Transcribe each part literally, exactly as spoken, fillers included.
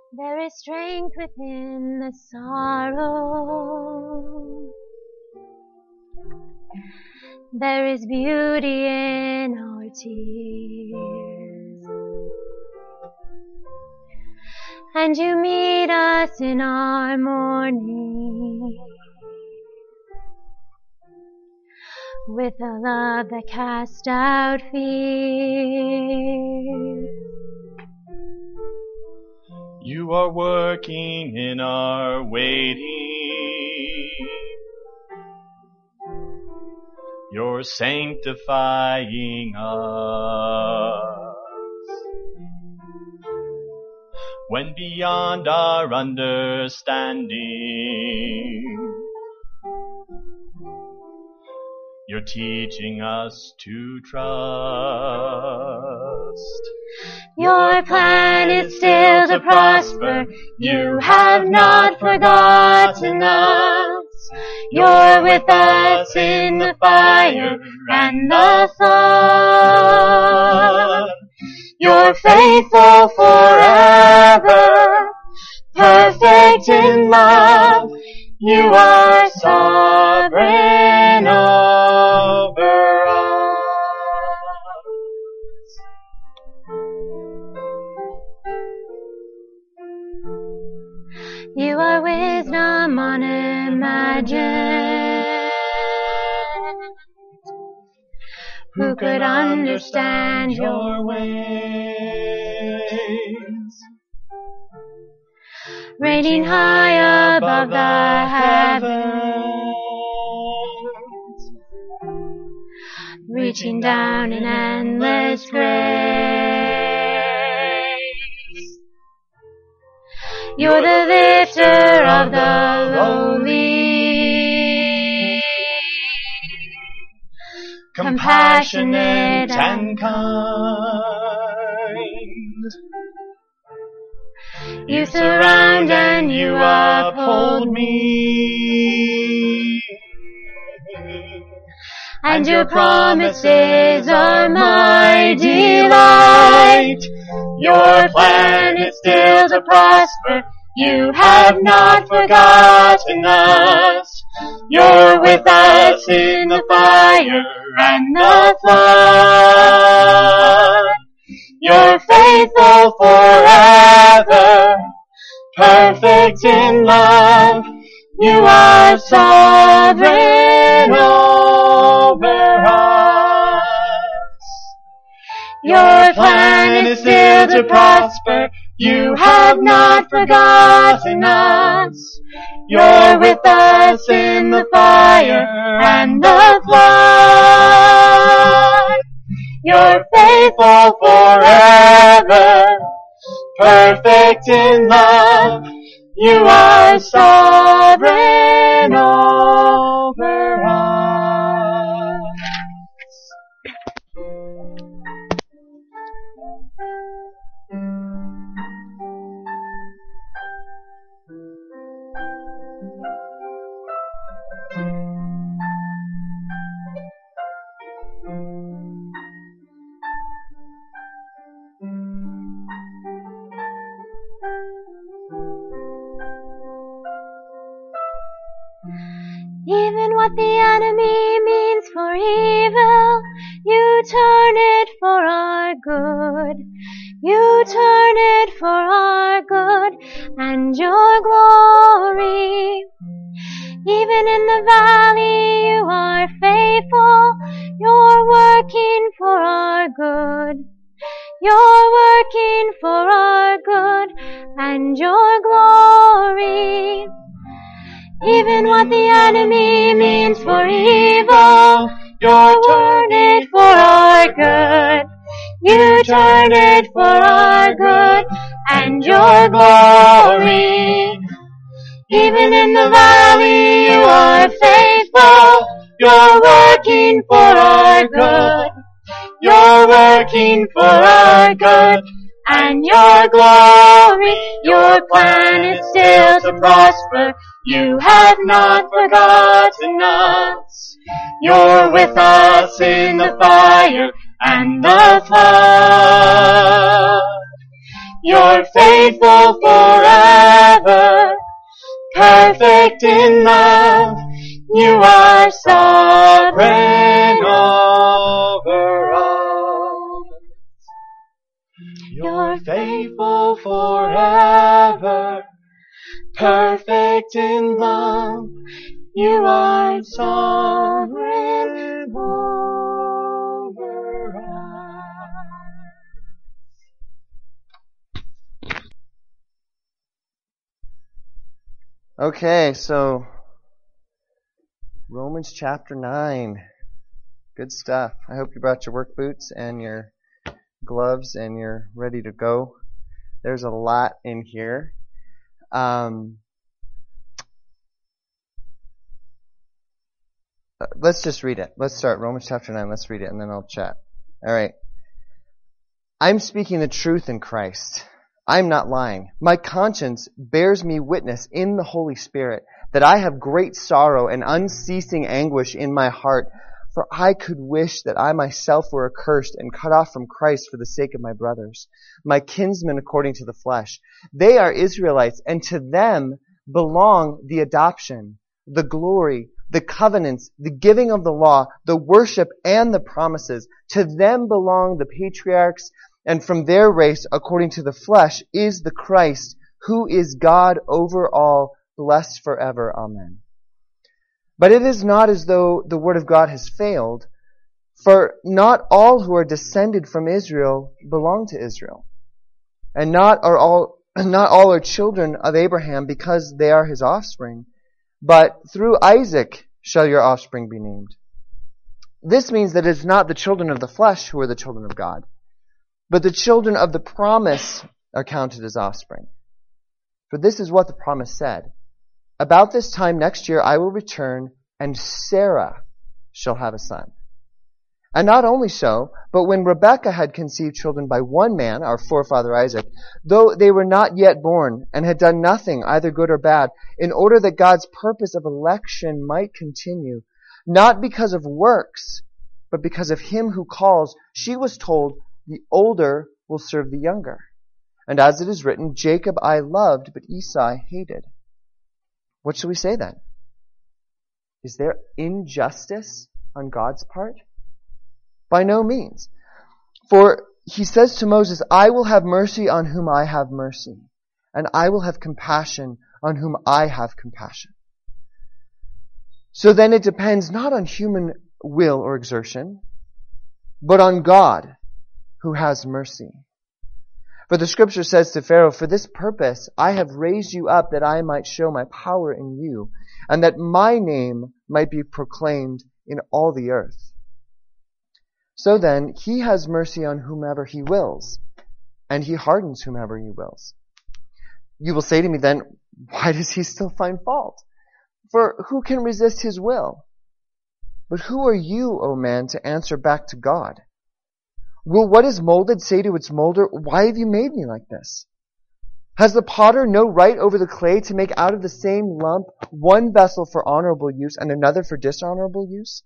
There is strength within the sorrow. There is beauty in our tears. And you meet us in our mourning with a love that casts out fear. You are working in our waiting. You're sanctifying us. When beyond our understanding, you're teaching us to trust. Your plan is still to prosper. You have not forgotten us. You're with us in the fire and the sun. You're faithful forever, perfect in love. You are sovereign over us. You are wisdom unimagined. Who could understand your ways? Reigning high above the heavens, reaching down in endless grace. You're the lifter of the lowly, compassionate and kind. You surround and you uphold me, and your promises are my delight. Your plan is still to prosper. You have not forgotten us. You're with us in the fire and the flood. You're faithful forever, perfect in love. You are sovereign over us. Your plan is still to prosper. You have not forgotten us. You're with us in the fire and the flood. You're faithful forever, perfect in love. You are sovereign over us. Even what the enemy means for evil, you turn it for our good. You turn it for our good and your glory. Even in the valley you are faithful. You're working for our good. You're working for our good and your glory. Even what the enemy means for evil, you're turning it for our good. You turn it for our good and your glory. Even in the valley you are faithful. You're working for our good. You're working for our good and your glory. Your plan is still to prosper. You have not forgotten us. You're with us in the fire and the flood. You're faithful forever, perfect in love. You are sovereign over all. You're faithful forever, perfect in love. You are sovereign over all. Okay, so Romans chapter nine. Good stuff. I hope you brought your work boots and your gloves and you're ready to go. There's a lot in here. Um, let's just read it. Let's start. Romans chapter nine. Let's read it and then I'll chat. All right. I'm speaking the truth in Christ. I'm not lying. My conscience bears me witness in the Holy Spirit that I have great sorrow and unceasing anguish in my heart, for I could wish that I myself were accursed and cut off from Christ for the sake of my brothers, my kinsmen according to the flesh. They are Israelites, and to them belong the adoption, the glory, the covenants, the giving of the law, the worship, and the promises. To them belong the patriarchs, and from their race, according to the flesh, is the Christ, who is God over all, blessed forever. Amen. But it is not as though the word of God has failed, for not all who are descended from Israel belong to Israel, and not are all not all are children of Abraham because they are his offspring, but through Isaac shall your offspring be named. This means that it's not the children of the flesh who are the children of God, but the children of the promise are counted as offspring. For this is what the promise said. About this time next year I will return, and Sarah shall have a son. And not only so, but when Rebekah had conceived children by one man, our forefather Isaac, though they were not yet born, and had done nothing, either good or bad, in order that God's purpose of election might continue, not because of works, but because of him who calls, she was told, the older will serve the younger. And as it is written, Jacob I loved, but Esau I hated. What shall we say then? Is there injustice on God's part? By no means. For he says to Moses, I will have mercy on whom I have mercy, and I will have compassion on whom I have compassion. So then it depends not on human will or exertion, but on God, who has mercy. For the scripture says to Pharaoh, for this purpose I have raised you up that I might show my power in you, and that my name might be proclaimed in all the earth. So then, he has mercy on whomever he wills, and he hardens whomever he wills. You will say to me then, why does he still find fault? For who can resist his will? But who are you, O man, to answer back to God? Will what is molded say to its molder, why have you made me like this? Has the potter no right over the clay to make out of the same lump one vessel for honorable use and another for dishonorable use?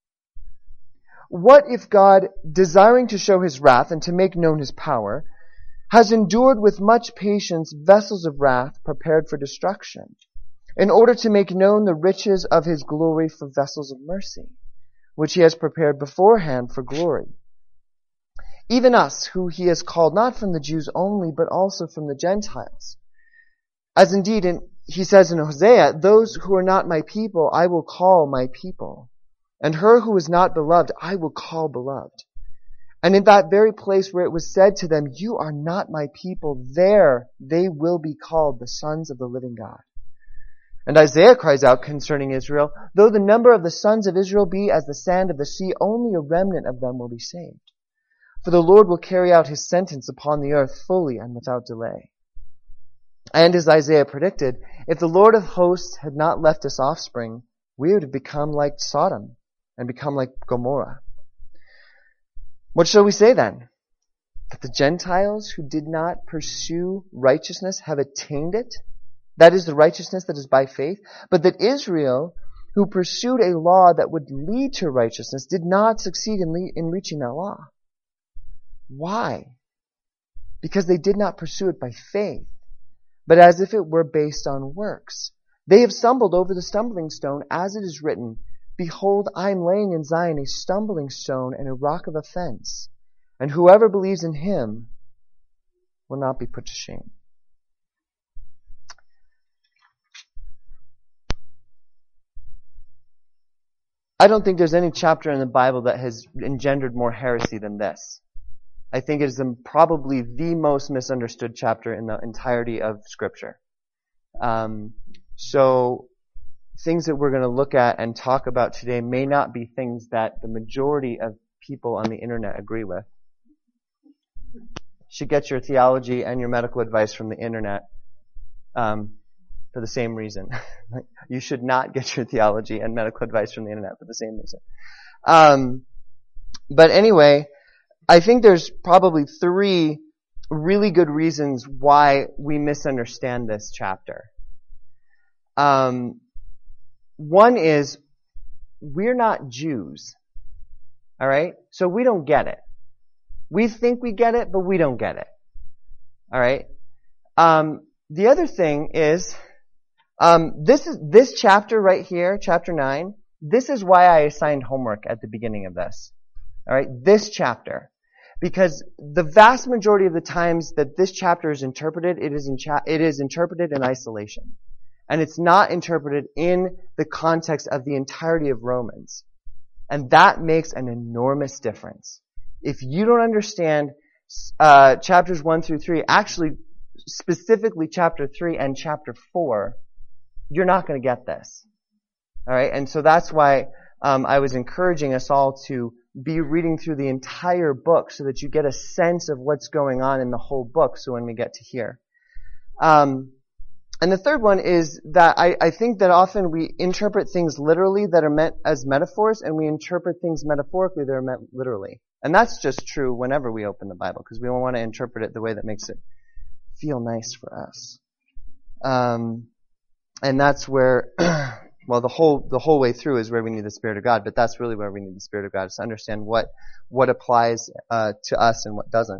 What if God, desiring to show his wrath and to make known his power, has endured with much patience vessels of wrath prepared for destruction, in order to make known the riches of his glory for vessels of mercy, which he has prepared beforehand for glory? Even us, who he has called not from the Jews only, but also from the Gentiles. As indeed in, he says in Hosea, those who are not my people, I will call my people. And her who is not beloved, I will call beloved. And in that very place where it was said to them, you are not my people, there they will be called the sons of the living God. And Isaiah cries out concerning Israel, though the number of the sons of Israel be as the sand of the sea, only a remnant of them will be saved. For the Lord will carry out his sentence upon the earth fully and without delay. And as Isaiah predicted, if the Lord of hosts had not left us offspring, we would have become like Sodom and become like Gomorrah. What shall we say then? That the Gentiles who did not pursue righteousness have attained it? That is the righteousness that is by faith. But that Israel, who pursued a law that would lead to righteousness, did not succeed in, le- in reaching that law. Why? because they did not pursue it by faith, but as if it were based on works. They have stumbled over the stumbling stone, as it is written, Behold, I am laying in Zion a stumbling stone and a rock of offense, and whoever believes in him will not be put to shame. I don't think there's any chapter in the Bible that has engendered more heresy than this. I think it is probably the most misunderstood chapter in the entirety of Scripture. Um, so, things that we're going to look at and talk about today may not be things that the majority of people on the internet agree with. You should get your theology and your medical advice from the internet um, for the same reason. You should not get your theology and medical advice from the internet for the same reason. Um, but anyway, I think there's probably three really good reasons why we misunderstand this chapter. Um, one is, we're not Jews. Alright? So we don't get it. We think we get it, but we don't get it. Alright? Um, the other thing is, um, this is, this chapter right here, chapter nine, this is why I assigned homework at the beginning of this. Alright? This chapter. Because the vast majority of the times that this chapter is interpreted, it is in cha- it is interpreted in isolation. And it's not interpreted in the context of the entirety of Romans. And that makes an enormous difference. If you don't understand uh, chapters one through three, actually specifically chapter three and chapter four, you're not going to get this. Alright? And so that's why um, I was encouraging us all to be reading through the entire book so that you get a sense of what's going on in the whole book so when we get to here. Um, and the third one is that I, I think that often we interpret things literally that are meant as metaphors, and we interpret things metaphorically that are meant literally. And that's just true whenever we open the Bible, because we want to interpret it the way that makes it feel nice for us. Um, and that's where... Well, the whole the whole way through is where we need the Spirit of God, but that's really where we need the Spirit of God, is to understand what what applies uh, to us and what doesn't.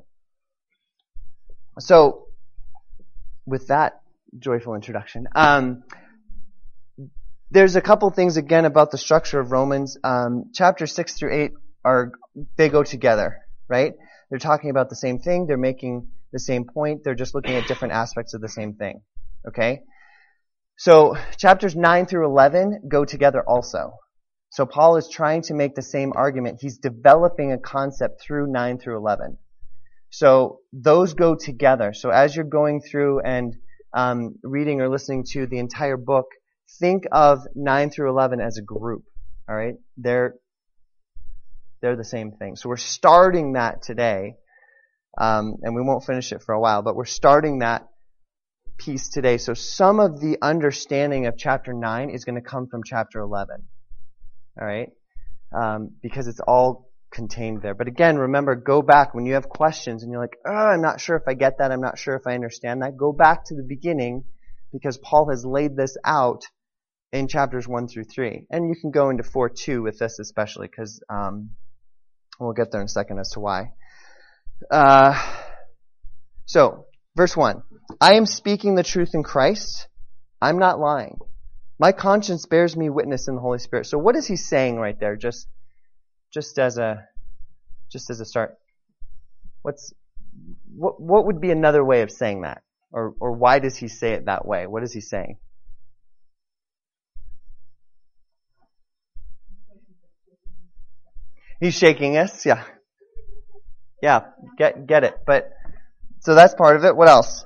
So, with that joyful introduction, um, there's a couple things again about the structure of Romans. Um, chapters six through eight are they go together, right? They're talking about the same thing. They're making the same point. They're just looking at different aspects of the same thing. Okay. So, chapters nine through eleven go together also. So Paul is trying to make the same argument. He's developing a concept through nine through eleven. So, those go together. So as you're going through and um, reading or listening to the entire book, think of nine through eleven as a group. Alright? They're, they're the same thing. So we're starting that today. Um, and we won't finish it for a while, but we're starting that piece today. So some of the understanding of chapter nine is going to come from chapter eleven. Alright? Um, because it's all contained there. But again, remember, go back when you have questions and you're like, oh, I'm not sure if I get that, I'm not sure if I understand that. Go back to the beginning, because Paul has laid this out in chapters one through three. And you can go into four too with this especially, because um, we'll get there in a second as to why. Uh, so, verse one. I am speaking the truth in Christ. I'm not lying. My conscience bears me witness in the Holy Spirit. So what is he saying right there? Just, just as a, just as a start. What's, what, what would be another way of saying that? Or, or why does he say it that way? What is he saying? He's shaking us, yeah. Yeah, get, get it. But, so that's part of it. What else?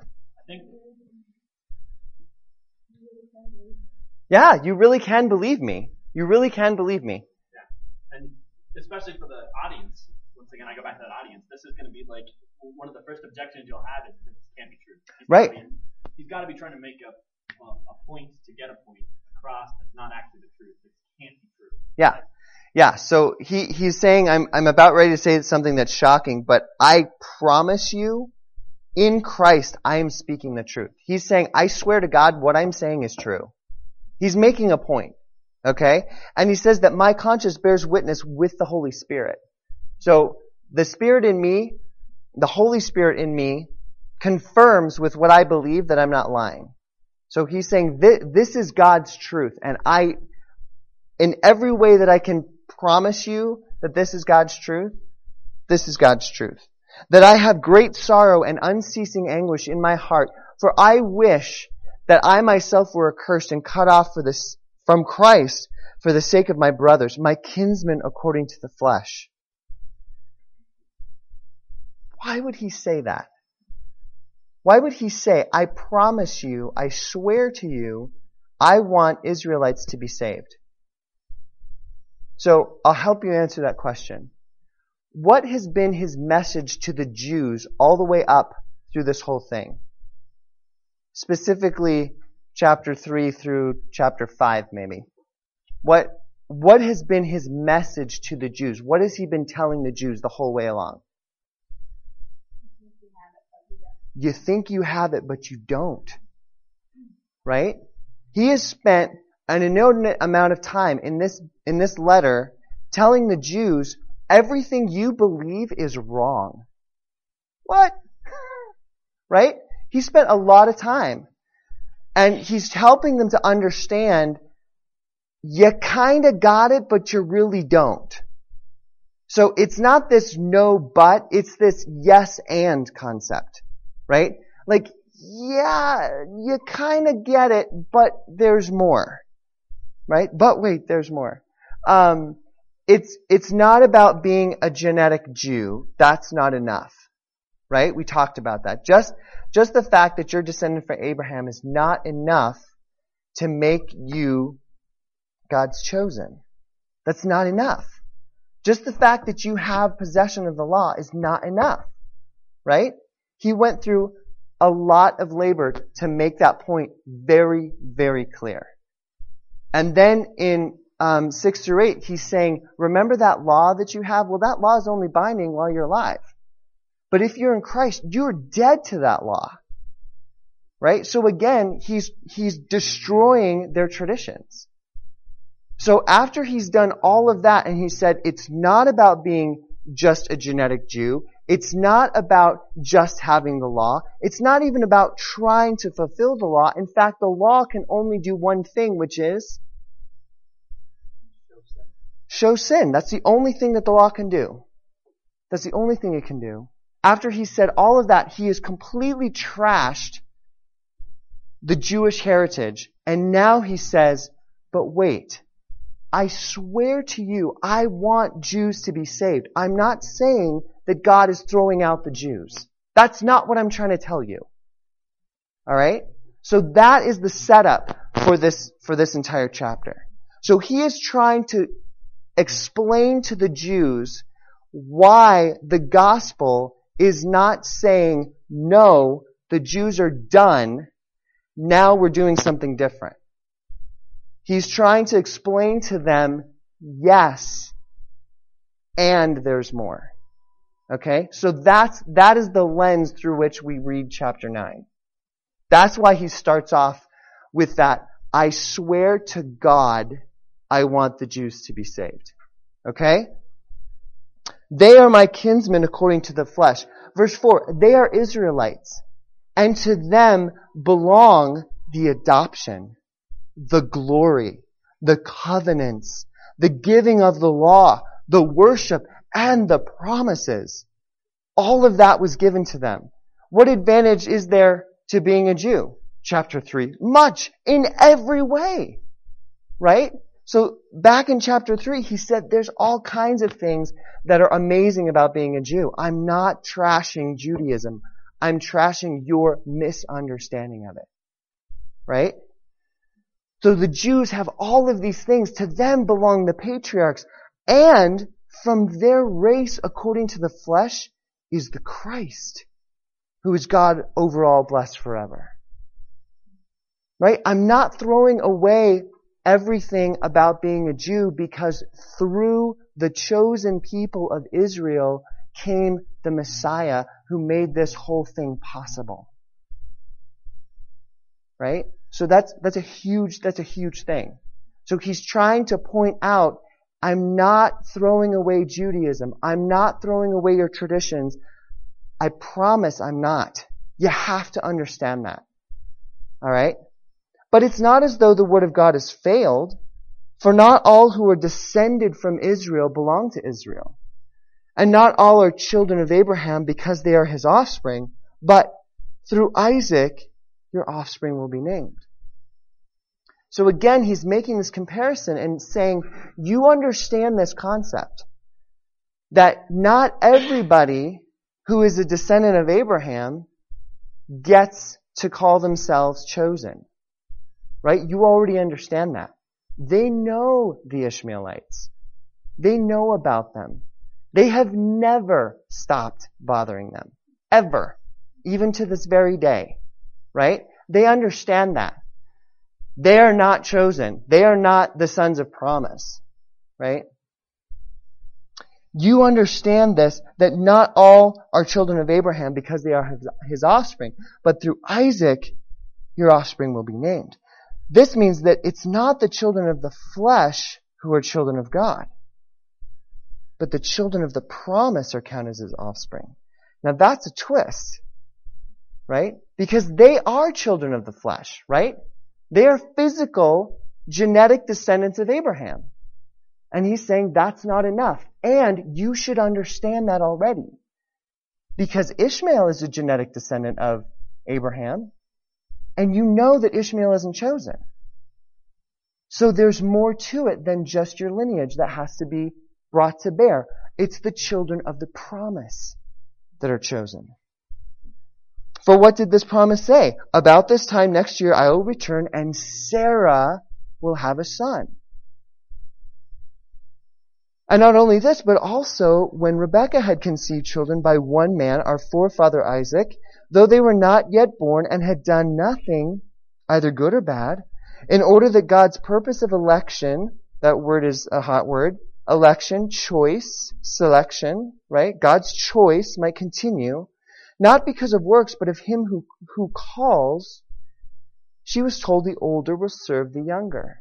Yeah, you really can believe me. You really can believe me. Yeah. And especially for the audience, once again, I go back to that audience, this is going to be like one of the first objections you'll have is this can't be true. He's right. Gotta be, he's got to be trying to make a, a, a point to get a point across that's not actually the truth. It can't be true. Yeah. Yeah, so he, he's saying, I'm, I'm about ready to say something that's shocking, but I promise you, in Christ, I am speaking the truth. He's saying, I swear to God, what I'm saying is true. He's making a point, okay? And he says that my conscience bears witness with the Holy Spirit. So, the Spirit in me, the Holy Spirit in me, confirms with what I believe that I'm not lying. So he's saying this, this is God's truth, and I, in every way that I can promise you that this is God's truth, this is God's truth. That I have great sorrow and unceasing anguish in my heart, for I wish that I myself were accursed and cut off for this, from Christ for the sake of my brothers, my kinsmen according to the flesh. Why would he say that? Why would he say, I promise you, I swear to you, I want Israelites to be saved? So I'll help you answer that question. What has been his message to the Jews all the way up through this whole thing? Specifically, chapter three through chapter five, maybe. What, what has been his message to the Jews? What has he been telling the Jews the whole way along? You think you have it, but you don't. Right? He has spent an inordinate amount of time in this, in this letter telling the Jews everything you believe is wrong. What? Right? He spent a lot of time. And he's helping them to understand you kind of got it, but you really don't. So it's not this no but, it's this yes and concept. Right? Like, yeah, you kind of get it, but there's more. Right? But wait, there's more. Um, it's, it's not about being a genetic Jew. That's not enough. Right? We talked about that. Just, just the fact that you're descendant from Abraham is not enough to make you God's chosen. That's not enough. Just the fact that you have possession of the law is not enough. Right? He went through a lot of labor to make that point very, very clear. And then in um, six through eight, he's saying, remember that law that you have? Well, that law is only binding while you're alive. But if you're in Christ, you're dead to that law. Right? So again, he's, he's destroying their traditions. So after he's done all of that, and he said, it's not about being just a genetic Jew. It's not about just having the law. It's not even about trying to fulfill the law. In fact, the law can only do one thing, which is show sin. That's the only thing that the law can do. That's the only thing it can do. After he said all of that, he has completely trashed the Jewish heritage. And now he says, but wait, I swear to you, I want Jews to be saved. I'm not saying that God is throwing out the Jews. That's not what I'm trying to tell you. Alright? So that is the setup for this, for this entire chapter. So he is trying to explain to the Jews why the gospel is not saying, no, the Jews are done, now we're doing something different. He's trying to explain to them, yes, and there's more. Okay? So that's, that is the lens through which we read chapter nine. That's why he starts off with that, I swear to God, I want the Jews to be saved. Okay? They are my kinsmen according to the flesh. Verse four, they are Israelites, and to them belong the adoption, the glory, the covenants, the giving of the law, the worship, and the promises. All of that was given to them. What advantage is there to being a Jew? Chapter three. Much, in every way. Right? So back in chapter three, he said there's all kinds of things that are amazing about being a Jew. I'm not trashing Judaism. I'm trashing your misunderstanding of it. Right? So the Jews have all of these things. To them belong the patriarchs. And from their race, according to the flesh, is the Christ, who is God over all, blessed forever. Right? I'm not throwing away everything about being a Jew, because through the chosen people of Israel came the Messiah who made this whole thing possible. Right? So that's, that's a huge, that's a huge thing. So he's trying to point out, I'm not throwing away Judaism. I'm not throwing away your traditions. I promise I'm not. You have to understand that. Alright? But it's not as though the Word of God has failed, for not all who are descended from Israel belong to Israel. And not all are children of Abraham because they are his offspring, but through Isaac your offspring will be named. So again, he's making this comparison and saying, you understand this concept, that not everybody who is a descendant of Abraham gets to call themselves chosen. Right? You already understand that. They know the Ishmaelites. They know about them. They have never stopped bothering them. Ever. Even to this very day. Right? They understand that. They are not chosen. They are not the sons of promise. Right? You understand this, that not all are children of Abraham because they are his, his offspring, but through Isaac your offspring will be named. This means that it's not the children of the flesh who are children of God, but the children of the promise are counted as his offspring. Now that's a twist, right? Because they are children of the flesh, right? They are physical, genetic descendants of Abraham. And he's saying that's not enough. And you should understand that already. Because Ishmael is a genetic descendant of Abraham. And you know that Ishmael isn't chosen. So there's more to it than just your lineage that has to be brought to bear. It's the children of the promise that are chosen. For what did this promise say? About this time next year I will return and Sarah will have a son. And not only this, but also when Rebekah had conceived children by one man, our forefather Isaac, though they were not yet born and had done nothing, either good or bad, in order that God's purpose of election, that word is a hot word, election, choice, selection, right? God's choice might continue, not because of works, but of him who, who calls, she was told the older will serve the younger.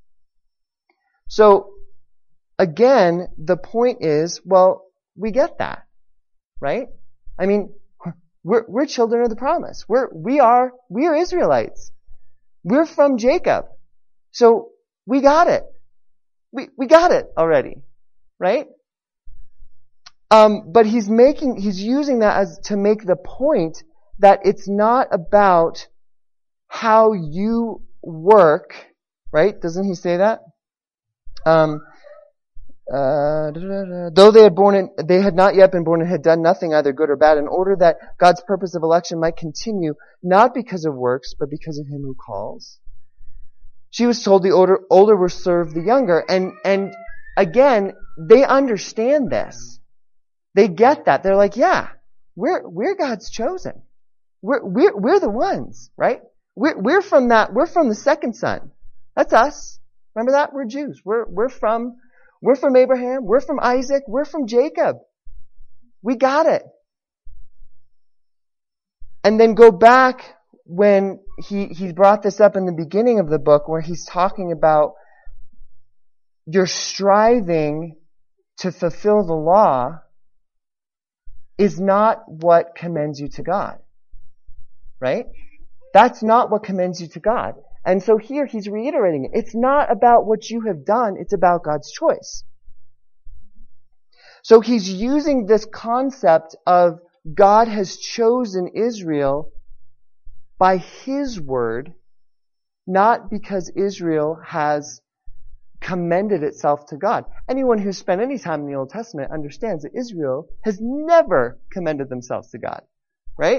So, again, the point is, well, we get that, right? I mean, we're, we're children of the promise. We're, we are, we are Israelites. We're from Jacob. So, we got it. We, we got it already, right? Um, but he's making, he's using that as to make the point that it's not about how you work, right? Doesn't he say that? Um, Uh, da, da, da. Though they had born in, they had not yet been born and had done nothing either good or bad, in order that God's purpose of election might continue, not because of works, but because of him who calls. She was told the older, older will serve the younger, and, and again, they understand this. They get that. They're like, yeah, we're, we're God's chosen. We're, we're, we're the ones, right? We're, we're from that, we're from the second son. That's us. Remember that? We're Jews. We're, we're from, We're from Abraham. We're from Isaac. We're from Jacob. We got it. And then go back when he, he brought this up in the beginning of the book where he's talking about your striving to fulfill the law is not what commends you to God. Right? That's not what commends you to God. And so here he's reiterating it. It's not about what you have done, it's about God's choice. So he's using this concept of God has chosen Israel by his word, not because Israel has commended itself to God. Anyone who's spent any time in the Old Testament understands that Israel has never commended themselves to God. Right?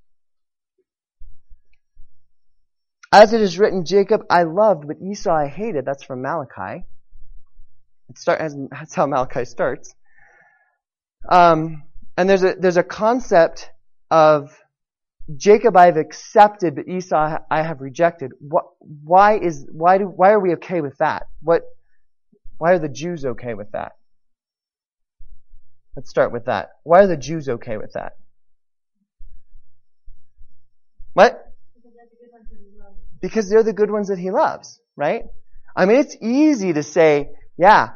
As it is written, Jacob I loved, but Esau I hated. That's from Malachi. It start, that's how Malachi starts. Um, and there's a there's a concept of Jacob I have accepted, but Esau I have rejected. What, why is why do why are we okay with that? What why are the Jews okay with that? Let's start with that. Why are the Jews okay with that? What? Because they're the good ones that he loves, right? I mean, it's easy to say, yeah,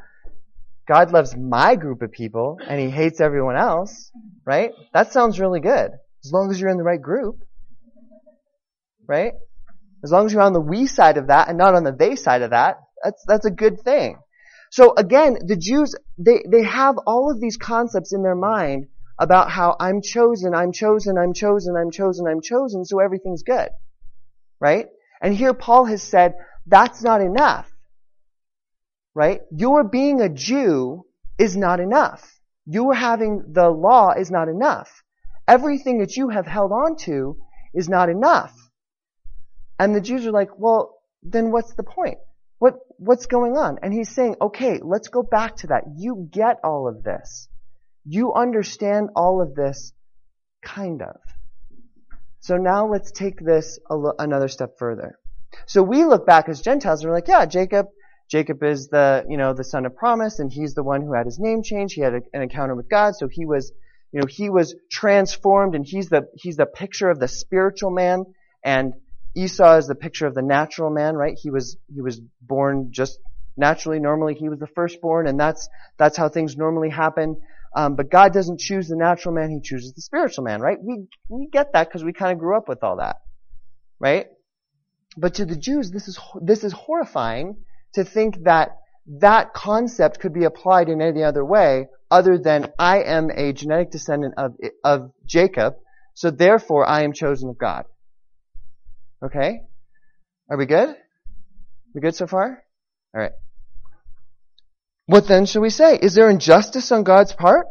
God loves my group of people and he hates everyone else, right? That sounds really good. As long as you're in the right group. Right? As long as you're on the we side of that and not on the they side of that, that's, that's a good thing. So again, the Jews, they, they have all of these concepts in their mind about how I'm chosen, I'm chosen, I'm chosen, I'm chosen, I'm chosen, so everything's good. Right? And here Paul has said, that's not enough. Right? Your being a Jew is not enough. Your having the law is not enough. Everything that you have held on to is not enough. And the Jews are like, well, then what's the point? What, what's going on? And he's saying, okay, let's go back to that. You get all of this. You understand all of this, kind of. So now let's take this a l- another step further. So we look back as Gentiles and we're like, yeah, Jacob, Jacob is the, you know, the son of promise, and he's the one who had his name changed. He had a, an encounter with God, so he was, you know, he was transformed, and he's the, he's the picture of the spiritual man, and Esau is the picture of the natural man, right? He was, he was born just naturally, normally he was the firstborn, and that's, that's how things normally happen. Um, but God doesn't choose the natural man, He chooses the spiritual man, right? We, we get that because we kind of grew up with all that, right? But to the Jews, this is, this is horrifying to think that that concept could be applied in any other way other than I am a genetic descendant of, of Jacob, so therefore I am chosen of God. Okay? Are we good? We good so far? Alright. What then shall we say? Is there injustice on God's part?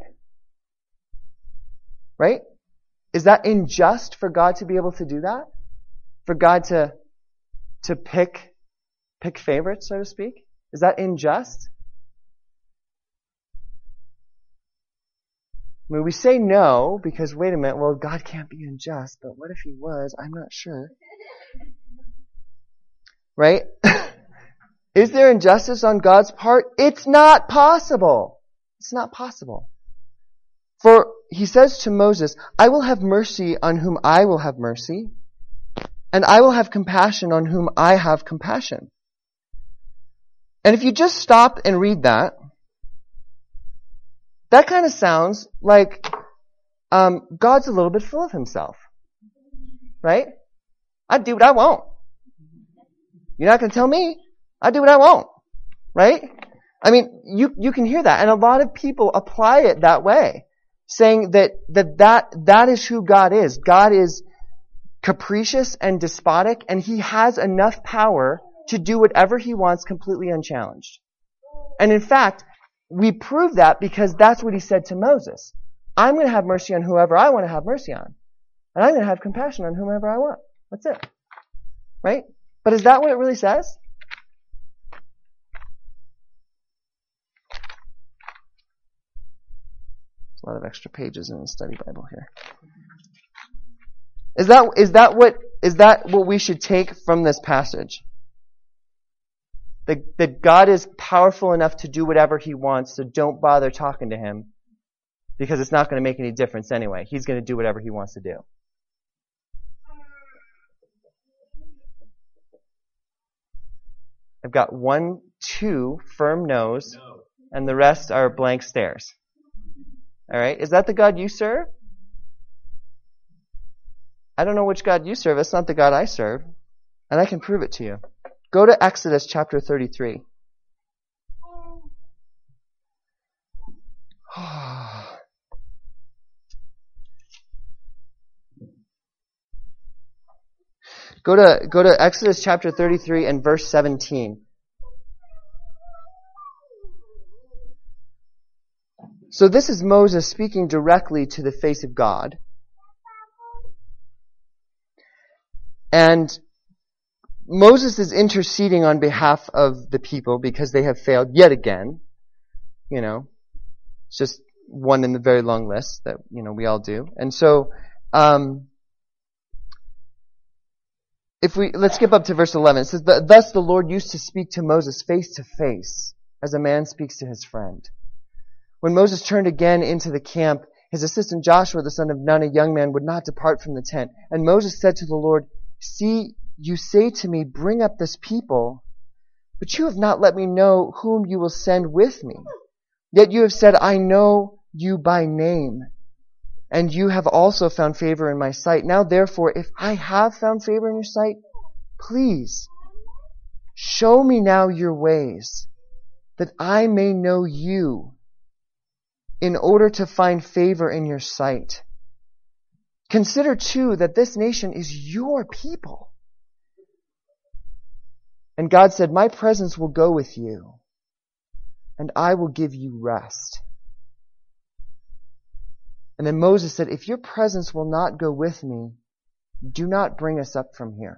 Right? Is that unjust for God to be able to do that? For God to, to pick, pick favorites, so to speak? Is that unjust? I mean, we say no because, wait a minute, well, God can't be unjust, but what if He was? I'm not sure. Right? Is there injustice on God's part? It's not possible. It's not possible. For He says to Moses, I will have mercy on whom I will have mercy, and I will have compassion on whom I have compassion. And if you just stop and read that, that kind of sounds like um, God's a little bit full of Himself. Right? I do what I want. You're not going to tell me. I do what I want. Right? I mean, you, you can hear that. And a lot of people apply it that way. Saying that, that, that, that is who God is. God is capricious and despotic, and He has enough power to do whatever He wants completely unchallenged. And in fact, we prove that because that's what He said to Moses. I'm going to have mercy on whoever I want to have mercy on. And I'm going to have compassion on whomever I want. That's it. Right? But is that what it really says? There's a lot of extra pages in the study Bible here. Is that, is that what, is that what we should take from this passage? That, that God is powerful enough to do whatever He wants, so don't bother talking to Him, because it's not going to make any difference anyway. He's going to do whatever He wants to do. I've got one, two firm no's, and the rest are blank stares. Alright, is that the God you serve? I don't know which God you serve. It's not the God I serve. And I can prove it to you. Go to Exodus chapter thirty-three. Go to, go to Exodus chapter thirty-three and verse seventeen. So this is Moses speaking directly to the face of God. And Moses is interceding on behalf of the people because they have failed yet again. You know, it's just one in the very long list that, you know, we all do. And so, um, if we, let's skip up to verse eleven. It says, thus the Lord used to speak to Moses face to face, as a man speaks to his friend. When Moses turned again into the camp, his assistant Joshua, the son of Nun, a young man, would not depart from the tent. And Moses said to the Lord, see, you say to me, bring up this people, but you have not let me know whom you will send with me. Yet you have said, I know you by name. and you have also found favor in my sight. Now therefore, if I have found favor in your sight, please show me now your ways, that I may know you, in order to find favor in your sight. Consider too that this nation is your people. And God said, my presence will go with you, and I will give you rest. And then Moses said, if your presence will not go with me, do not bring us up from here.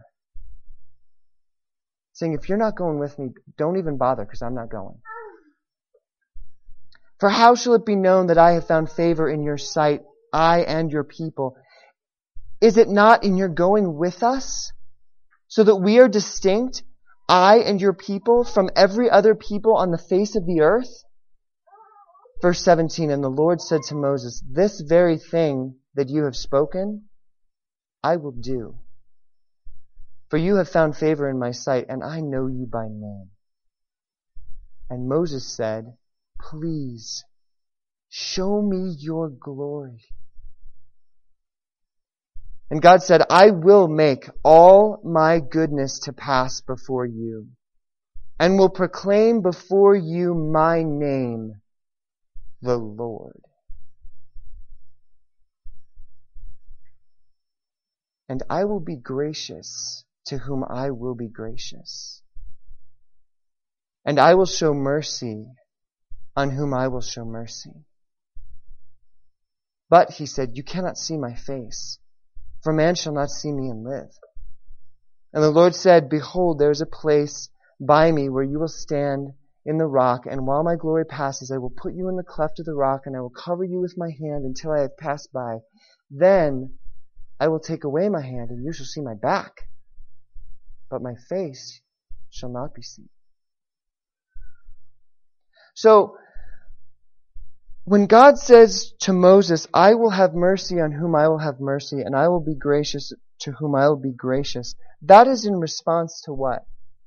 Saying, if you're not going with me, don't even bother, because I'm not going. For how shall it be known that I have found favor in your sight, I and your people? Is it not in your going with us, so that we are distinct, I and your people, from every other people on the face of the earth? Verse seventeen, and the Lord said to Moses, this very thing that you have spoken, I will do. For you have found favor in my sight, and I know you by name. And Moses said, please, show me your glory. And God said, I will make all my goodness to pass before you, and will proclaim before you my name, the Lord. And I will be gracious to whom I will be gracious. And I will show mercy on whom I will show mercy. But, he said, you cannot see my face, for man shall not see me and live. And the Lord said, behold, there is a place by me where you will stand in the rock, and while my glory passes, I will put you in the cleft of the rock, and I will cover you with my hand until I have passed by. Then I will take away my hand, and you shall see my back, but my face shall not be seen. So, when God says to Moses, I will have mercy on whom I will have mercy, and I will be gracious to whom I will be gracious, that is in response to what?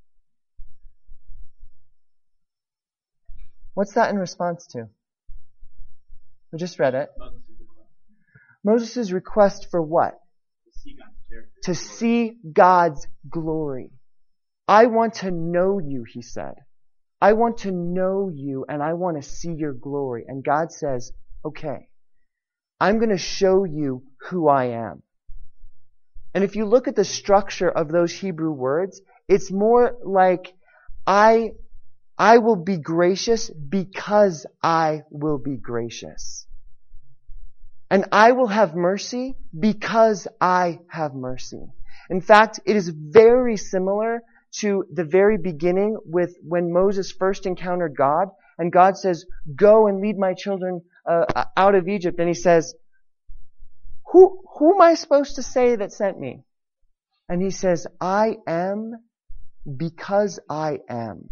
What's that in response to? We just read it. Moses' request for what? To see God's glory. I want to know you, he said. I want to know you, and I want to see your glory. And God says, okay, I'm going to show you who I am. And if you look at the structure of those Hebrew words, it's more like, I, I will be gracious because I will be gracious. And I will have mercy because I have mercy. In fact, it is very similar to the very beginning with when Moses first encountered God, and God says, go and lead my children uh, out of Egypt. And he says, who, who am I supposed to say that sent me? And he says, I am because I am.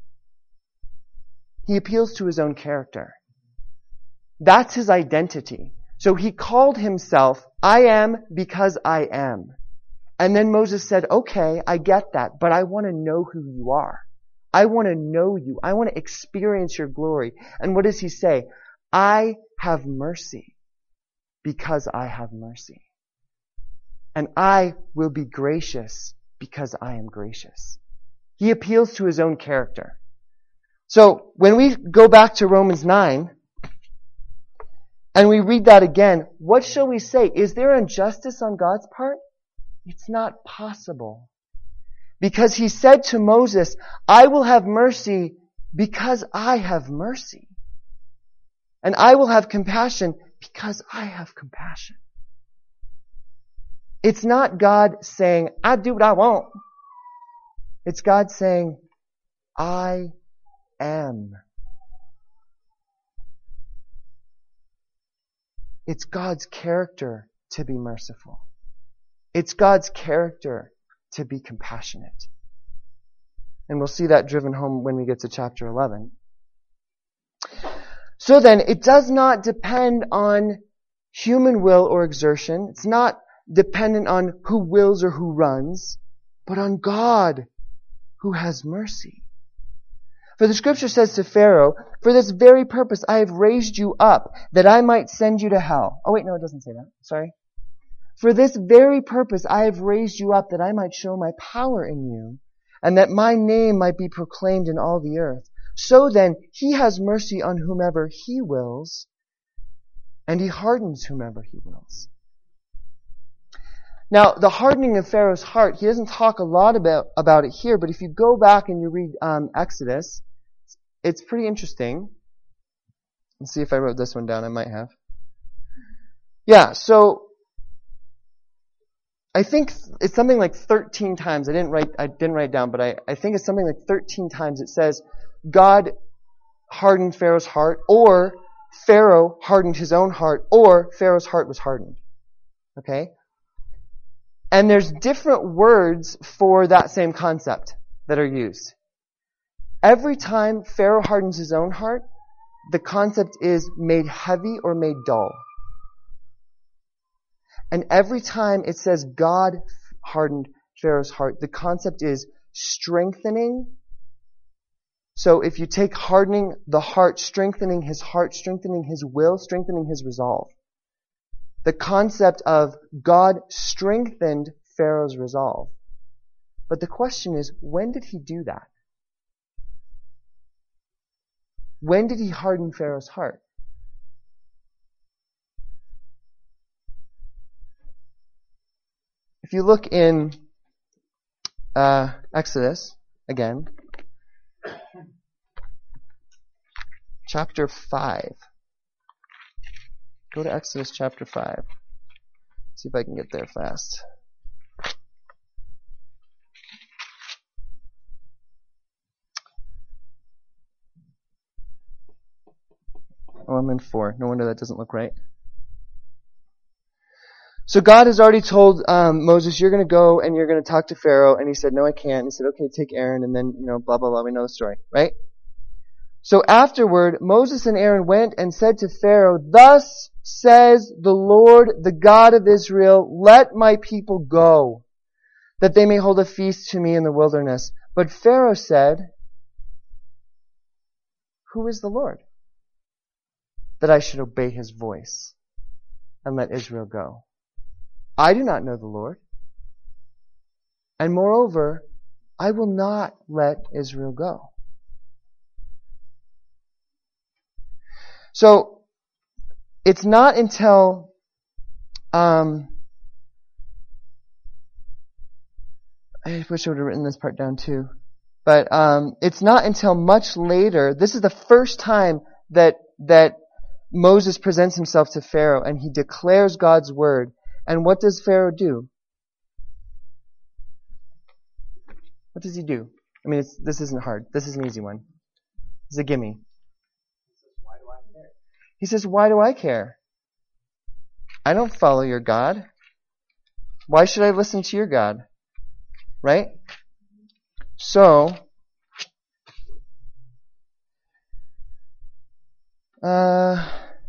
He appeals to his own character. That's his identity. So he called himself, I am because I am. And then Moses said, okay, I get that, but I want to know who you are. I want to know you. I want to experience your glory. And what does he say? I have mercy because I have mercy. And I will be gracious because I am gracious. He appeals to his own character. So when we go back to Romans nine, and we read that again, what shall we say? Is there injustice on God's part? It's not possible. Because he said to Moses, I will have mercy because I have mercy. And I will have compassion because I have compassion. It's not God saying, I do what I want. It's God saying, I am. It's God's character to be merciful. It's God's character to be compassionate. And we'll see that driven home when we get to chapter eleven. So then, it does not depend on human will or exertion. It's not dependent on who wills or who runs, but on God who has mercy. For the scripture says to Pharaoh, for this very purpose I have raised you up, that I might send you to hell. Oh wait, no, it doesn't say that. Sorry. For this very purpose I have raised you up, that I might show my power in you, and that my name might be proclaimed in all the earth. So then, he has mercy on whomever he wills, and he hardens whomever he wills. Now, the hardening of Pharaoh's heart, he doesn't talk a lot about, about it here, but if you go back and you read um, Exodus, it's pretty interesting. Let's see if I wrote this one down. I might have. Yeah, so I think it's something like thirteen times. I didn't write, I didn't write it down, but I, I think it's something like thirteen times it says God hardened Pharaoh's heart, or Pharaoh hardened his own heart, or Pharaoh's heart was hardened. Okay? And there's different words for that same concept that are used. Every time Pharaoh hardens his own heart, the concept is made heavy or made dull. And every time it says God hardened Pharaoh's heart, the concept is strengthening. So if you take hardening the heart, strengthening his heart, strengthening his will, strengthening his resolve. The concept of God strengthened Pharaoh's resolve. But the question is, when did he do that? When did he harden Pharaoh's heart? If you look in uh, Exodus, again, chapter five. Go to Exodus chapter five. See if I can get there fast. Oh, I'm in four. No wonder that doesn't look right. So God has already told um, Moses, you're going to go and you're going to talk to Pharaoh. And he said, no, I can't. And he said, okay, take Aaron. And then, you know, blah, blah, blah. We know the story, right? So afterward, Moses and Aaron went and said to Pharaoh, thus says the Lord, the God of Israel, let my people go, that they may hold a feast to me in the wilderness. But Pharaoh said, who is the Lord, that I should obey his voice and let Israel go? I do not know the Lord. And moreover, I will not let Israel go. So, it's not until um, I wish I would have written this part down too. But um, it's not until much later, this is the first time that that Moses presents himself to Pharaoh and he declares God's word. And what does Pharaoh do? What does he do? I mean, it's, this isn't hard. This is an easy one. It's a gimme. He says, why do I care? I don't follow your God. Why should I listen to your God? Right? So, uh,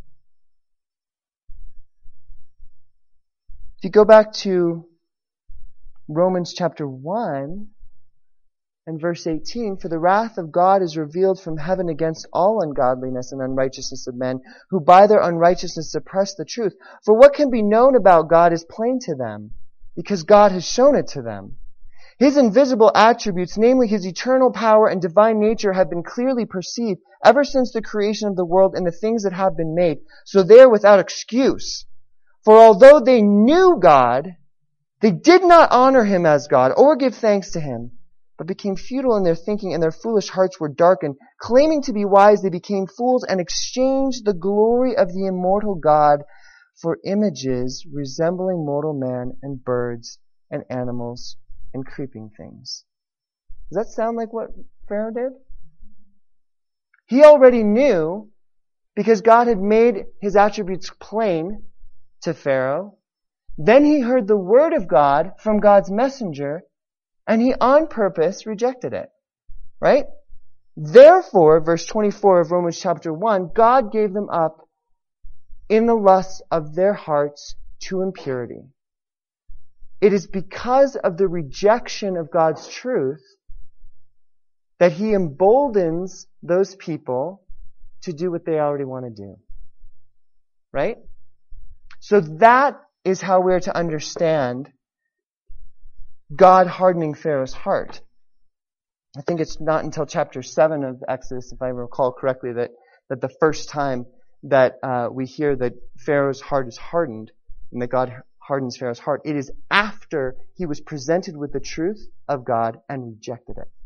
if you go back to Romans chapter one, and verse eighteen, for the wrath of God is revealed from heaven against all ungodliness and unrighteousness of men, who by their unrighteousness suppress the truth. For what can be known about God is plain to them, because God has shown it to them. His invisible attributes, namely his eternal power and divine nature, have been clearly perceived ever since the creation of the world and the things that have been made. So they are without excuse. For although they knew God, they did not honor him as God or give thanks to him, but became futile in their thinking, and their foolish hearts were darkened. Claiming to be wise, they became fools and exchanged the glory of the immortal God for images resembling mortal man and birds and animals and creeping things. Does that sound like what Pharaoh did? He already knew, because God had made his attributes plain to Pharaoh. Then he heard the word of God from God's messenger, and he on purpose rejected it. Right? Therefore, verse twenty-four of Romans chapter one, God gave them up in the lusts of their hearts to impurity. It is because of the rejection of God's truth that he emboldens those people to do what they already want to do. Right? So that is how we're to understand God hardening Pharaoh's heart. I think it's not until chapter seven of Exodus, if I recall correctly, that, that the first time that uh, we hear that Pharaoh's heart is hardened and that God hardens Pharaoh's heart. It is after he was presented with the truth of God and rejected it.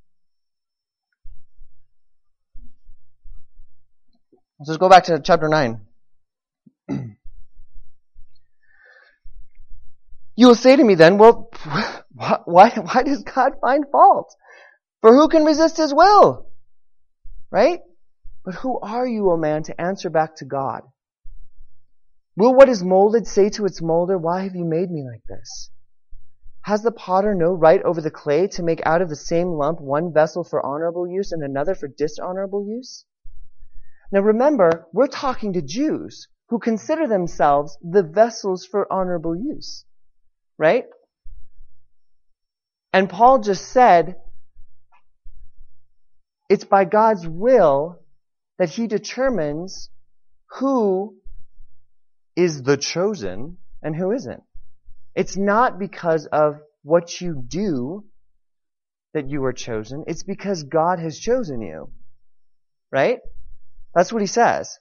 Let's just go back to chapter nine. You will say to me then, well, why, why does God find fault? For who can resist his will? Right? But who are you, O man, to answer back to God? Will what is molded say to its molder, why have you made me like this? Has the potter no right over the clay to make out of the same lump one vessel for honorable use and another for dishonorable use? Now remember, we're talking to Jews who consider themselves the vessels for honorable use. Right? And Paul just said, it's by God's will that he determines who is the chosen and who isn't. It's not because of what you do that you are chosen. It's because God has chosen you. Right? That's what he says.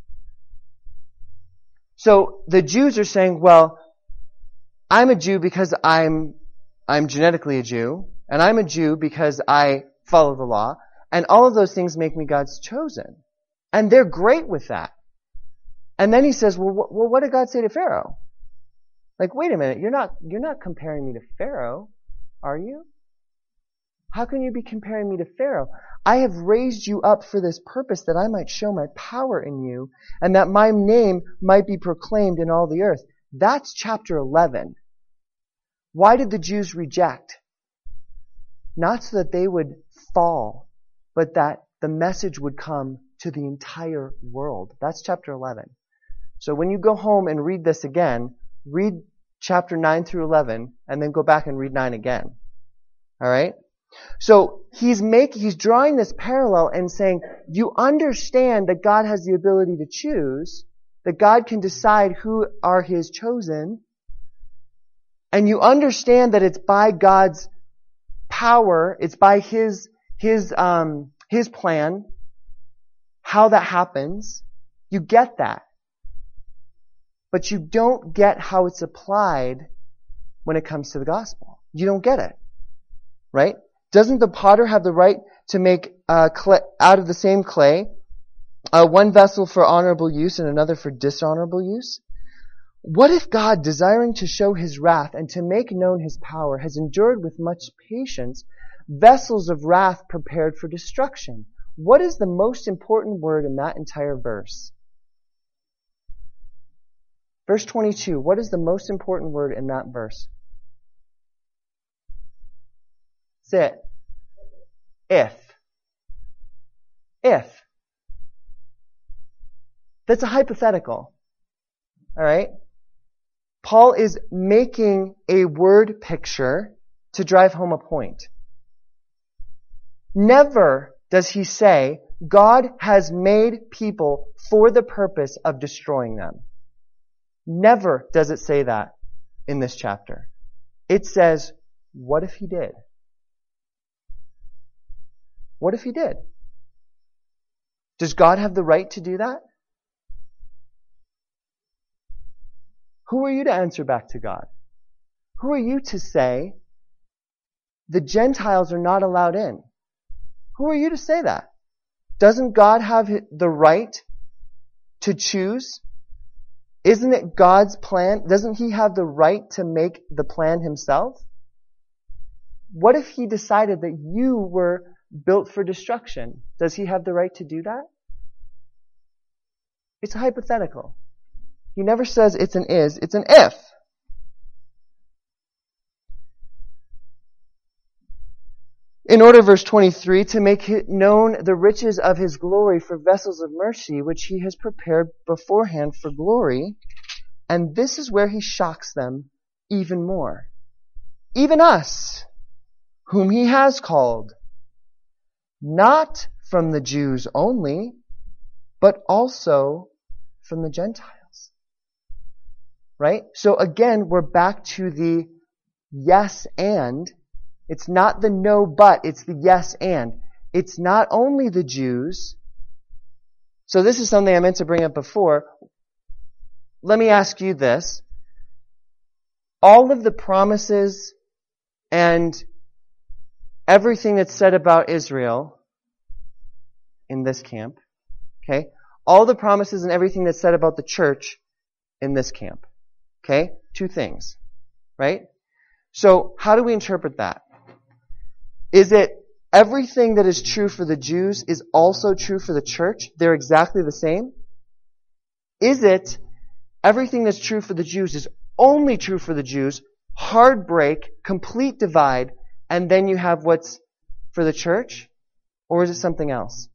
So the Jews are saying, well, I'm a Jew because I'm I'm genetically a Jew, and I'm a Jew because I follow the law, and all of those things make me God's chosen. And they're great with that. And then he says, well, wh- well, what did God say to Pharaoh? Like, wait a minute, you're not you're not comparing me to Pharaoh, are you? How can you be comparing me to Pharaoh? I have raised you up for this purpose, that I might show my power in you, and that my name might be proclaimed in all the earth. That's chapter eleven. Why did the Jews reject? Not so that they would fall, but that the message would come to the entire world. That's chapter eleven. So when you go home and read this again, read chapter nine through eleven, and then go back and read nine again. Alright? So he's making, he's drawing this parallel and saying, you understand that God has the ability to choose, that God can decide who are his chosen, and you understand that it's by God's power, it's by his, his, um, his plan, how that happens. You get that. But you don't get how it's applied when it comes to the gospel. You don't get it. Right? Doesn't the potter have the right to make uh, clay, out of the same clay uh, one vessel for honorable use and another for dishonorable use? What if God, desiring to show his wrath and to make known his power, has endured with much patience vessels of wrath prepared for destruction? What is the most important word in that entire verse? Verse twenty-two, what is the most important word in that verse? Say it. If. If. That's a hypothetical. Alright? Paul is making a word picture to drive home a point. Never does he say, God has made people for the purpose of destroying them. Never does it say that in this chapter. It says, what if he did? What if he did? Does God have the right to do that? Who are you to answer back to God? Who are you to say the Gentiles are not allowed in? Who are you to say that? Doesn't God have the right to choose? Isn't it God's plan? Doesn't he have the right to make the plan himself? What if he decided that you were built for destruction? Does he have the right to do that? It's a hypothetical. He never says it's an is, it's an if. In order, verse twenty-three, to make known the riches of his glory for vessels of mercy, which he has prepared beforehand for glory. And this is where he shocks them even more. Even us, whom he has called, not from the Jews only, but also from the Gentiles. Right? So again, we're back to the yes and. It's not the no but, it's the yes and. It's not only the Jews. So this is something I meant to bring up before. Let me ask you this. All of the promises and everything that's said about Israel in this camp, okay? All the promises and everything that's said about the church in this camp, okay? Two things, right? So how do we interpret that? Is it everything that is true for the Jews is also true for the church? They're exactly the same? Is it everything that's true for the Jews is only true for the Jews, hard break, complete divide, and then you have what's for the church? Or is it something else?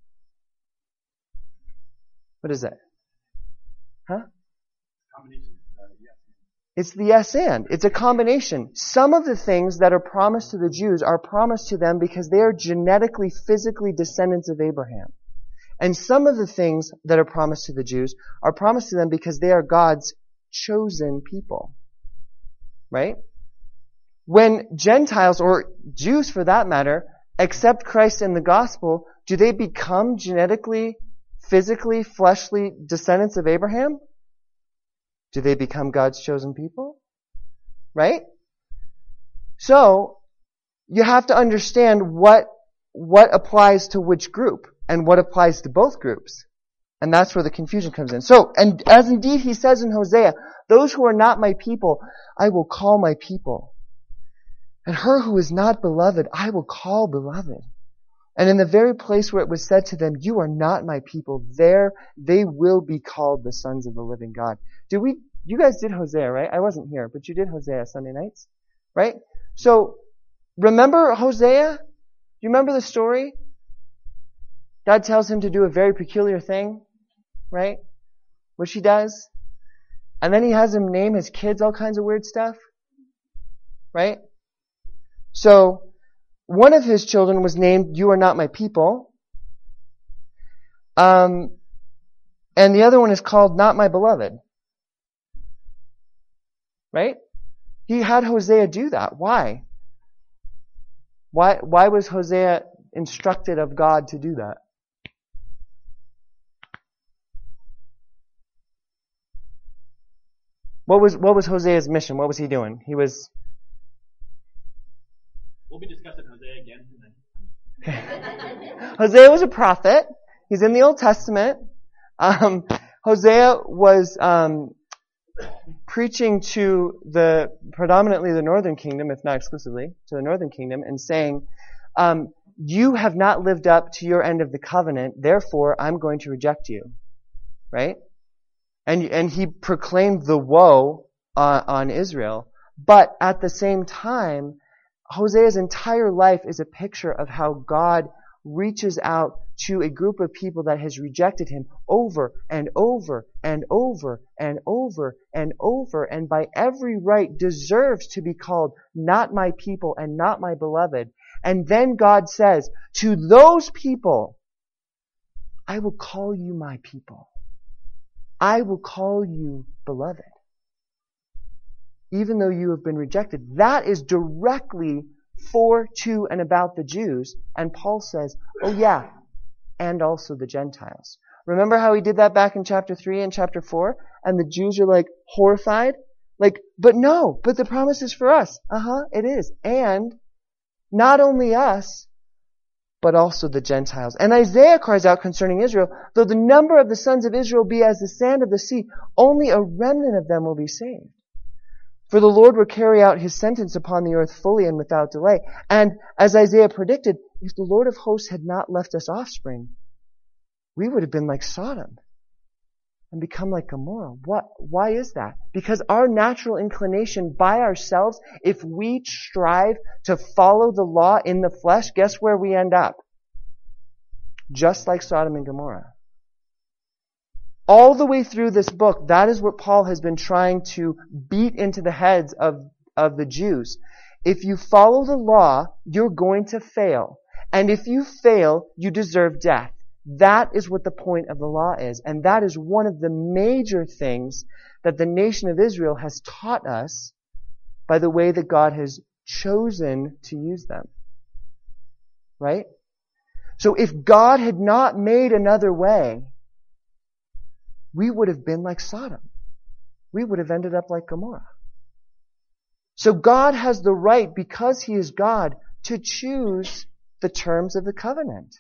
What is it? Huh? Combination. Uh, yes. It's the yes and. It's a combination. Some of the things that are promised to the Jews are promised to them because they are genetically, physically descendants of Abraham. And some of the things that are promised to the Jews are promised to them because they are God's chosen people. Right? When Gentiles, or Jews for that matter, accept Christ in the gospel, do they become genetically, physically, fleshly descendants of Abraham? Do they become God's chosen people? Right? So, you have to understand what, what applies to which group and what applies to both groups. And that's where the confusion comes in. So, and as indeed he says in Hosea, those who are not my people, I will call my people. And her who is not beloved, I will call beloved. And in the very place where it was said to them, you are not my people, there they will be called the sons of the living God. Did we, you guys did Hosea, right? I wasn't here, but you did Hosea Sunday nights, right? So, remember Hosea? Do you remember the story? God tells him to do a very peculiar thing, right? Which he does. And then he has him name his kids all kinds of weird stuff, right? So, one of his children was named, You Are Not My People. Um, and the other one is called Not My Beloved. Right? He had Hosea do that. Why? Why, why was Hosea instructed of God to do that? What was, what was Hosea's mission? What was he doing? He was... We'll be discussing Hosea again tonight. Hosea was a prophet. He's in the Old Testament. Um, Hosea was um, preaching to the predominantly the northern kingdom, if not exclusively, to the northern kingdom, and saying, um, you have not lived up to your end of the covenant, therefore I'm going to reject you. Right? And, and he proclaimed the woe uh, on Israel. But at the same time, Hosea's entire life is a picture of how God reaches out to a group of people that has rejected him over and over and over and over and over, and by every right deserves to be called not my people and not my beloved. And then God says, to those people, I will call you my people. I will call you beloved. Even though you have been rejected. That is directly for, to, and about the Jews. And Paul says, oh yeah, and also the Gentiles. Remember how he did that back in chapter three and chapter four? And the Jews are like horrified? Like, but no, but the promise is for us. Uh-huh, it is. And not only us, but also the Gentiles. And Isaiah cries out concerning Israel, though the number of the sons of Israel be as the sand of the sea, only a remnant of them will be saved. For the Lord will carry out his sentence upon the earth fully and without delay. And as Isaiah predicted, if the Lord of hosts had not left us offspring, we would have been like Sodom and become like Gomorrah. What? Why is that? Because our natural inclination by ourselves, if we strive to follow the law in the flesh, guess where we end up? Just like Sodom and Gomorrah. All the way through this book, that is what Paul has been trying to beat into the heads of, of the Jews. If you follow the law, you're going to fail. And if you fail, you deserve death. That is what the point of the law is. And that is one of the major things that the nation of Israel has taught us by the way that God has chosen to use them. Right? So if God had not made another way, we would have been like Sodom. We would have ended up like Gomorrah. So God has the right, because He is God, to choose the terms of the covenant.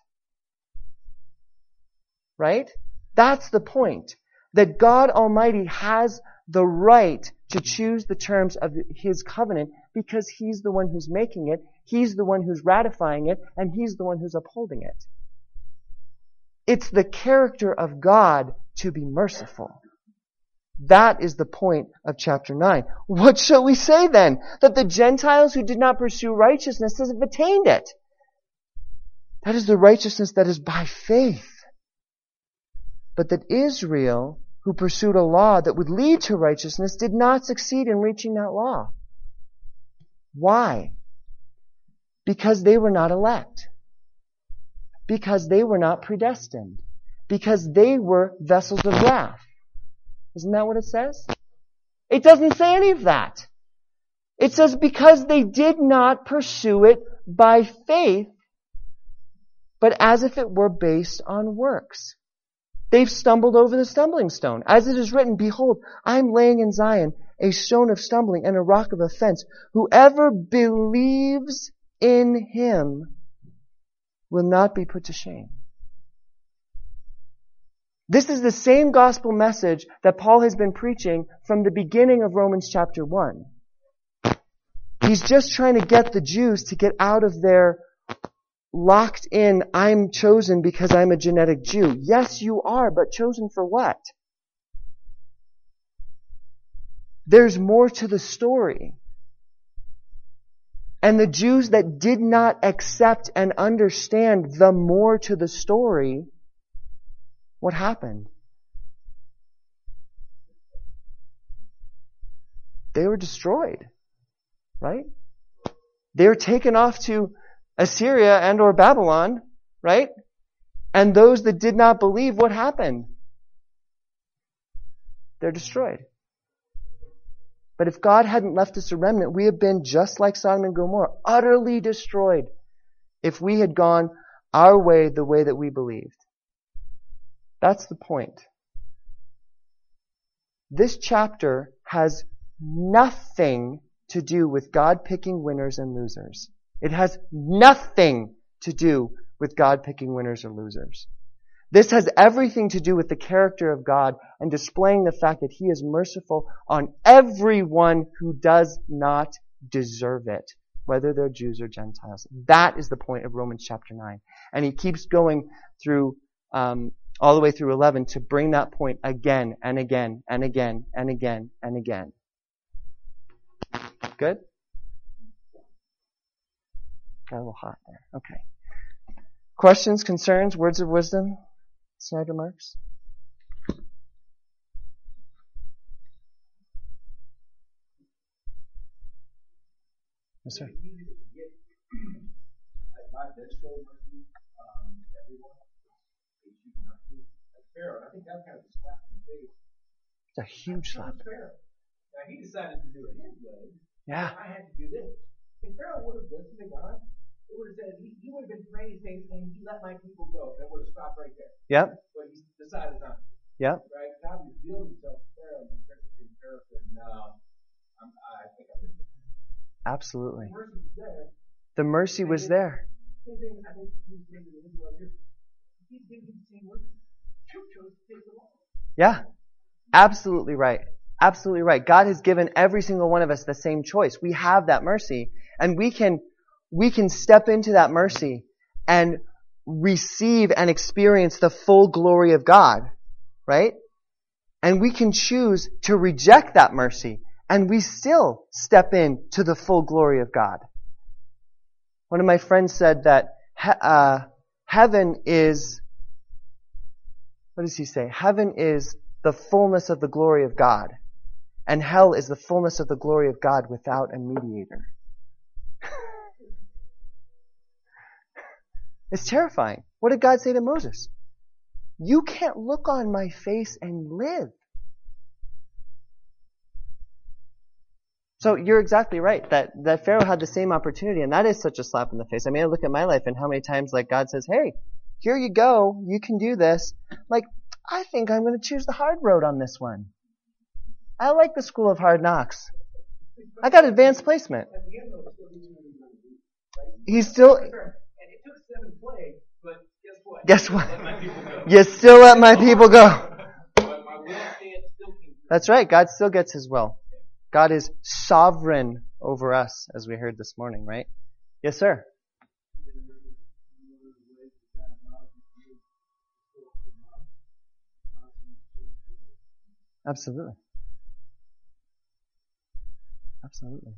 Right? That's the point. That God Almighty has the right to choose the terms of His covenant because He's the one who's making it, He's the one who's ratifying it, and He's the one who's upholding it. It's the character of God to be merciful. That is the point of chapter nine. What shall we say then? That the Gentiles who did not pursue righteousness have attained it. That is the righteousness that is by faith. But that Israel, who pursued a law that would lead to righteousness, did not succeed in reaching that law. Why? Because they were not elect. Because they were not predestined. Because they were vessels of wrath. Isn't that what it says? It doesn't say any of that. It says because they did not pursue it by faith, but as if it were based on works. They've stumbled over the stumbling stone. As it is written, behold, I am laying in Zion a stone of stumbling and a rock of offense. Whoever believes in Him will not be put to shame. This is the same gospel message that Paul has been preaching from the beginning of Romans chapter one. He's just trying to get the Jews to get out of their locked in, I'm chosen because I'm a genetic Jew. Yes, you are, but chosen for what? There's more to the story. And the Jews that did not accept and understand the more to the story, what happened? They were destroyed. Right? They were taken off to Assyria and or Babylon, right? And those that did not believe, what happened? They're destroyed. But if God hadn't left us a remnant, we have been just like Sodom and Gomorrah, utterly destroyed if we had gone our way the way that we believed. That's the point. This chapter has nothing to do with God picking winners and losers. It has nothing to do with God picking winners or losers. This has everything to do with the character of God and displaying the fact that He is merciful on everyone who does not deserve it, whether they're Jews or Gentiles. That is the point of Romans chapter nine. And he keeps going through, um, all the way through eleven to bring that point again and again and again and again and again. Good? Got a little hot there. Okay. Questions, concerns, words of wisdom? Snide remarks? Yes, sir. It's a huge slap. Now he decided to do it his way. Yeah. I had to do this. If Pharaoh would have listened to God, it would have said he, he would have been praised and, and he let my people go. That would have stopped right there. Yep. But he decided not to. Yep. Right? God revealed himself to Pharaoh, and Pharaoh said, "No, I'm, I think I'm going to do it." Absolutely. The mercy was there. The mercy was there. Same thing I think he was saying to the Israelites here. He's giving you the same word. You chose to take the law. Yeah. Absolutely right. Absolutely right. God has given every single one of us the same choice. We have that mercy, and we can we can step into that mercy and receive and experience the full glory of God, right? And we can choose to reject that mercy, and we still step into the full glory of God. One of my friends said that he, uh, heaven is, what does he say? Heaven is the fullness of the glory of God. And hell is the fullness of the glory of God without a mediator. It's terrifying. What did God say to Moses? You can't look on my face and live. So you're exactly right that, that Pharaoh had the same opportunity, and that is such a slap in the face. I mean, I look at my life and how many times like God says, hey, here you go, you can do this. Like, I think I'm going to choose the hard road on this one. I like the school of hard knocks. I got advanced placement. He's still... And it took seven plagues, but guess what? Guess what? Let my people go. You still let my people go. But my will stand still came through. That's right. God still gets his will. God is sovereign over us, as we heard this morning, right? Yes, sir. Absolutely. Absolutely.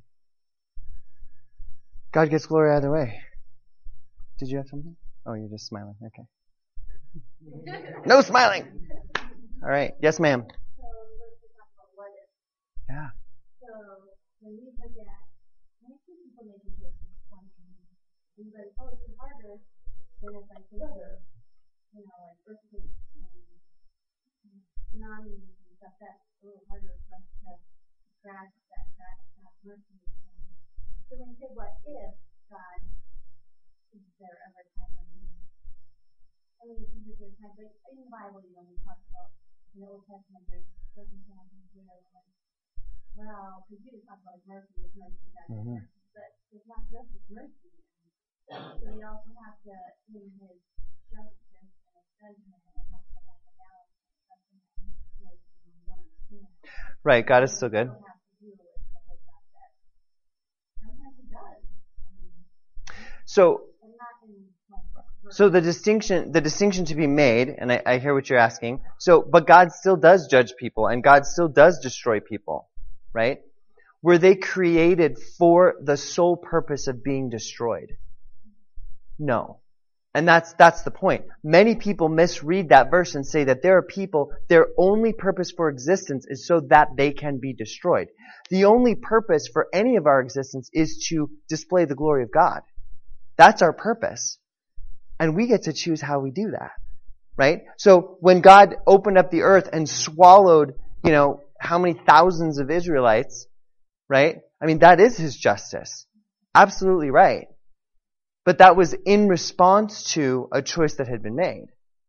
God gets glory either way. Did you have something? Oh, you're just smiling. Okay. No smiling! All right. Yes, ma'am. Yeah. So when we look at when two people making choices for one thing, but it's always been harder when it's like the weather, you know, like earthquakes and tsunamis and stuff. That's a little harder for us to grasp that that that mercy. So when you say what if God is there ever a time when he, I mean, it's usually a time, like in the Bible, you know, we talk about in the Old Testament, there's circumstances where like, well, because you just talk about his mercy, his mercy, that's his Mhm. mercy, but it's not just his mercy. So you also have to, in his justice and his judgment, and have to find the balance. Something that he is good and you don't understand. Right. God is still good. You don't have to deal with the whole fact that sometimes he does. I mean, So, and not in like, so the distinction, the distinction to be made, and I, I hear what you're asking. So, but God still does judge people, and God still does destroy people, right? Were they created for the sole purpose of being destroyed? No. And that's, that's the point. Many people misread that verse and say that there are people, their only purpose for existence is so that they can be destroyed. The only purpose for any of our existence is to display the glory of God. That's our purpose. And we get to choose how we do that. Right? So when God opened up the earth and swallowed, you know, how many thousands of Israelites, right? I mean, that is his justice. Absolutely right. But that was in response to a choice that had been made.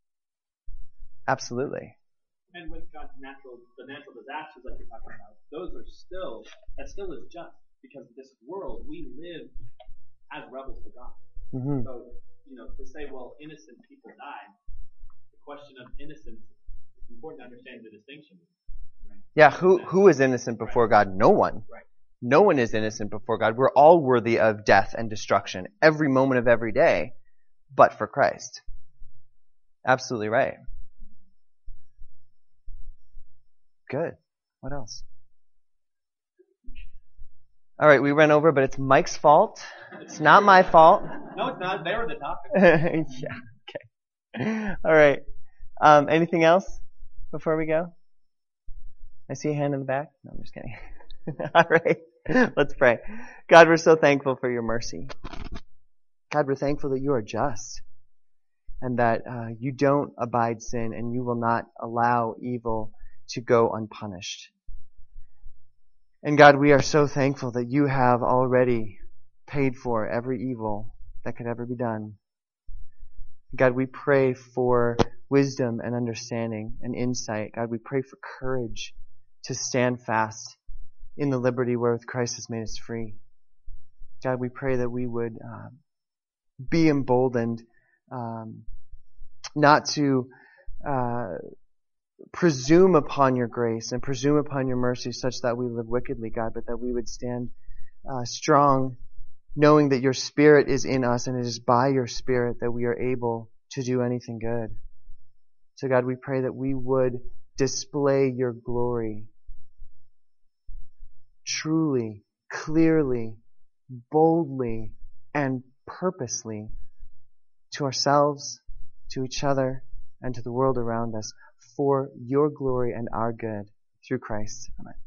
Absolutely. And with God's natural, the natural disasters like you're talking about, those are still, that still is just. Because this world, we live as rebels to God. Mm-hmm. So, you know, to say, well, innocent people died, the question of innocence, it's important to understand the distinction. Right? Yeah, who, who is innocent before God? No one. Right. No one is innocent before God. We're all worthy of death and destruction every moment of every day, but for Christ. Absolutely right. Good. What else? All right, we ran over, but it's Mike's fault. It's not my fault. No, it's not. They were the topic. Yeah, okay. All right. Um, anything else before we go? I see a hand in the back. No, I'm just kidding. All right. Let's pray. God, we're so thankful for your mercy. God, we're thankful that you are just and that uh, you don't abide sin and you will not allow evil to go unpunished. And God, we are so thankful that you have already paid for every evil that could ever be done. God, we pray for wisdom and understanding and insight. God, we pray for courage to stand fast in the liberty wherewith Christ has made us free. God, we pray that we would uh, be emboldened um, not to uh, presume upon your grace and presume upon your mercy such that we live wickedly, God, but that we would stand uh, strong, knowing that your Spirit is in us and it is by your Spirit that we are able to do anything good. So God, we pray that we would display your glory truly, clearly, boldly, and purposely to ourselves, to each other, and to the world around us for your glory and our good through Christ. Amen.